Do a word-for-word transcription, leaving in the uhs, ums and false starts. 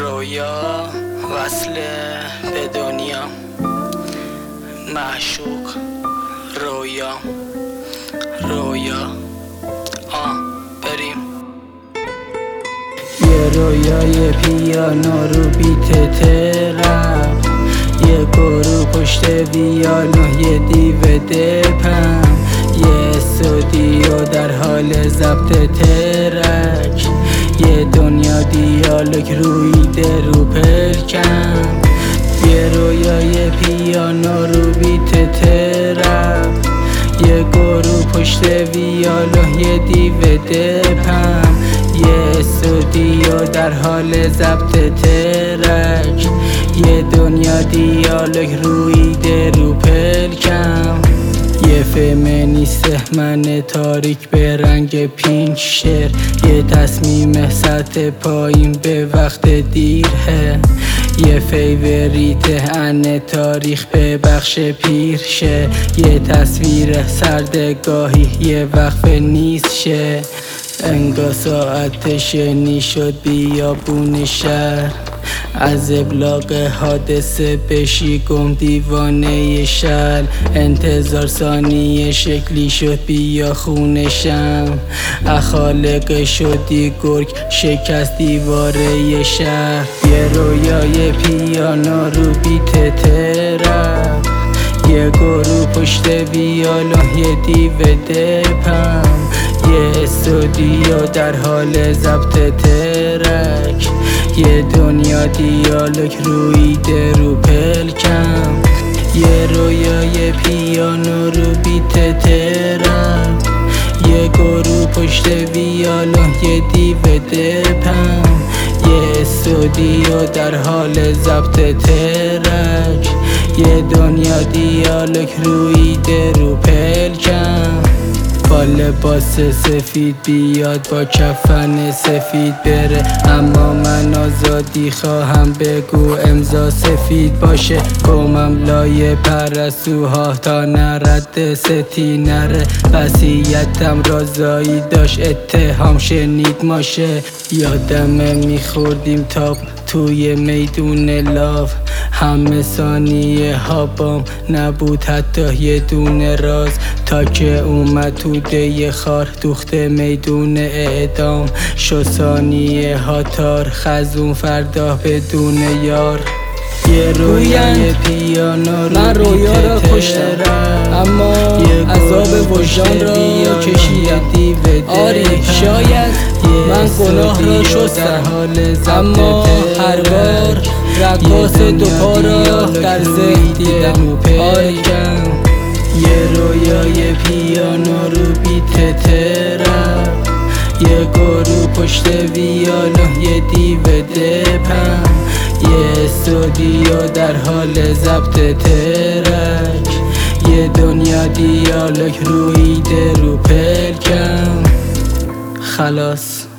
رویا وصل به دنیا، معشوق رویا رویا آه بریم. یه رویای پیانو رو بیت ترم، یه گروه پشت ویالو، یه دیو دپم، یه استودیو در حال ضبط ترک، یه دنیا دیالوگ رویده رو پلکم. یه رویای پیانو رو بیت ترم، یه گروه پشت ویالو، یه دیو دپم، یه استودیو در حال ضبط ترک، یه دنیا دیالوگ رویده رو پلکم. یه فمینیست من تاریک به رنگ پینک شر، یه تصمیم سطح پایین به وقت دیره، یه فیوریت ان تاریخ به بخش پیرشه، یه تصویر سردگاهی یه وقف نیست شه. انگار ساعت شنی شد بیابون شهر، از ابلاغ حادثه بشی گم دیوانه شهر، انتظار ثانیه شکلی شد بیا خونشم، اخالق شدی گرگ شکست دیواره شهر. یه رویای پیانو رو بیت ترم، یه گروه پشت ویالو، یه دیو دپم، یه استودیو در حال ضبط ترک، یه دنیا دیالوگ رویده رو پلکم. یه رویای پیانو رو بیت ترم، یه گروه پشت ویالو، یه دیو دپم، یه استودیو در حال ضبط ترک، یه دنیا دیالوگ رویده رو پلکم. با لباس سفید بیاد با کفن سفید بره، اما من آزادی خواهم بگو امضا سفید باشه. قومم لای پرستوها تا نرد ستی نره، وصیتم رازایی داشت اتهام شنید ماشه. یادمه میخوردیم تاپ توی میدون لاف، همه ثانیه ها بام نبود حتی یه دونه راز، تا که اومد تو ده خار دوخته میدون اعدام، شو ثانیه ها تار خزون فردا بدون یار. یه رویای پیانو رو من رویا را کشتم اما عذاب وجدان را کشیدم. آری شاید من گناه را شستم، اما هر بار رقاص دوپا را در ذهن دیدم. آری یه رویای پیانو رو بیت ترم، یه گروه پشت ویالو، یه دیو دپم، یه استودیو در حال ضبط ترک، یه دنیا دیالوگ رویده رو پلکم. خلاص.